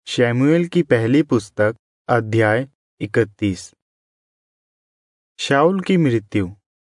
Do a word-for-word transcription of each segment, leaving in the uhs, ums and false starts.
शमूएल की पहली पुस्तक अध्याय इकतीस। शाऊल की मृत्यु।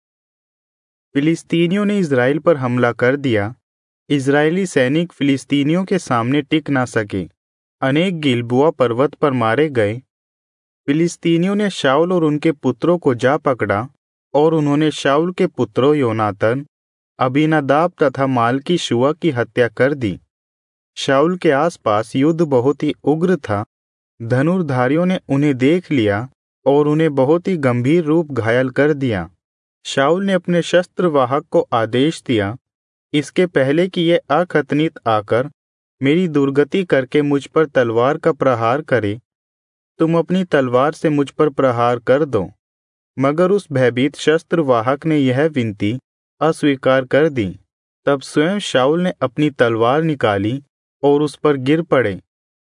फिलिस्तीनियों ने इज़राइल पर हमला कर दिया। इज़राइली सैनिक फिलिस्तीनियों के सामने टिक ना सके। अनेक गिलबोआ पर्वत पर मारे गए। फिलिस्तीनियों ने शाऊल और उनके पुत्रों को जा पकड़ा और उन्होंने शाऊल के पुत्रों योनातन, अबीनादाब तथा मालकी शुआ की हत्या कर दी। शाऊल के आसपास युद्ध बहुत ही उग्र था। धनुर्धारियों ने उन्हें देख लिया और उन्हें बहुत ही गंभीर रूप घायल कर दिया। शाऊल ने अपने शस्त्रवाहक को आदेश दिया, इसके पहले कि ये अखतनीत आकर मेरी दुर्गति करके मुझ पर तलवार का प्रहार करे, तुम अपनी तलवार से मुझ पर प्रहार कर दो। मगर उस भयभीत शस्त्रवाहक ने यह विनती अस्वीकार कर दी। तब स्वयं शाऊल ने अपनी तलवार निकाली और उस पर गिर पड़े।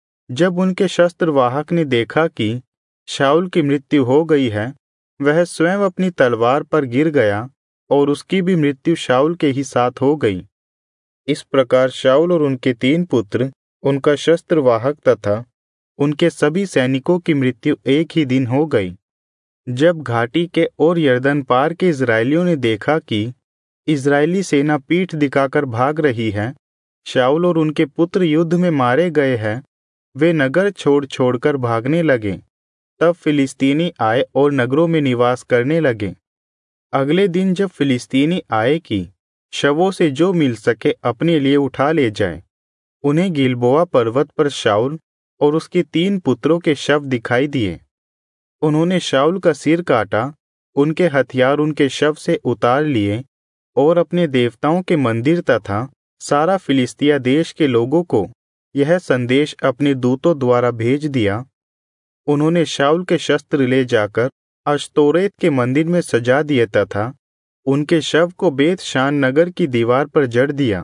जब उनके शस्त्रवाहक ने देखा कि शाऊल की मृत्यु हो गई है, वह स्वयं अपनी तलवार पर गिर गया और उसकी भी मृत्यु शाऊल के ही साथ हो गई। इस प्रकार शाऊल और उनके तीन पुत्र, उनका शस्त्रवाहक तथा उनके सभी सैनिकों की मृत्यु एक ही दिन हो गई। जब घाटी के और यरदन पार के इज़राइलियों ने देखा कि इज़राइली सेना पीठ दिखाकर भाग रही है, शाऊल और उनके पुत्र युद्ध में मारे गए हैं, वे नगर छोड़ छोड़कर भागने लगे। तब फिलिस्तीनी आए और नगरों में निवास करने लगे। अगले दिन जब फिलिस्तीनी आए कि शवों से जो मिल सके अपने लिए उठा ले जाए, उन्हें गिलबोआ पर्वत पर शाऊल और उसके तीन पुत्रों के शव दिखाई दिए। उन्होंने शाऊल का सिर काटा, उनके हथियार उनके शव से उतार लिए और अपने देवताओं के मंदिर तथा सारा फिलिस्तिया देश के लोगों को यह संदेश अपने दूतों द्वारा भेज दिया। उन्होंने शाऊल के शस्त्र ले जाकर अश्तोरेत के मंदिर में सजा दिए तथा उनके शव को बेत शान नगर की दीवार पर जड़ दिया।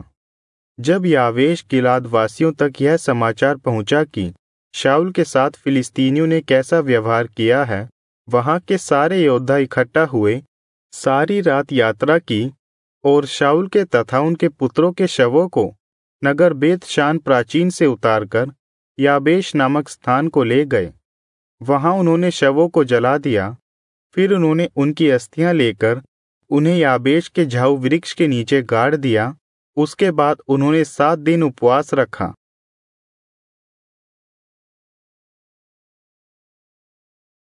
जब यावेश गिलाद वासियों तक यह समाचार पहुंचा कि शाऊल के साथ फिलिस्तीनियों ने कैसा व्यवहार किया है, वहां के सारे योद्धा इकट्ठा हुए, सारी रात यात्रा की और शाऊल के तथा उनके पुत्रों के शवों को नगर बेत शान प्राचीन से उतारकर याबेश नामक स्थान को ले गए। वहां उन्होंने शवों को जला दिया। फिर उन्होंने उनकी अस्थियां लेकर उन्हें याबेश के झाऊ वृक्ष के नीचे गाड़ दिया। उसके बाद उन्होंने सात दिन उपवास रखा।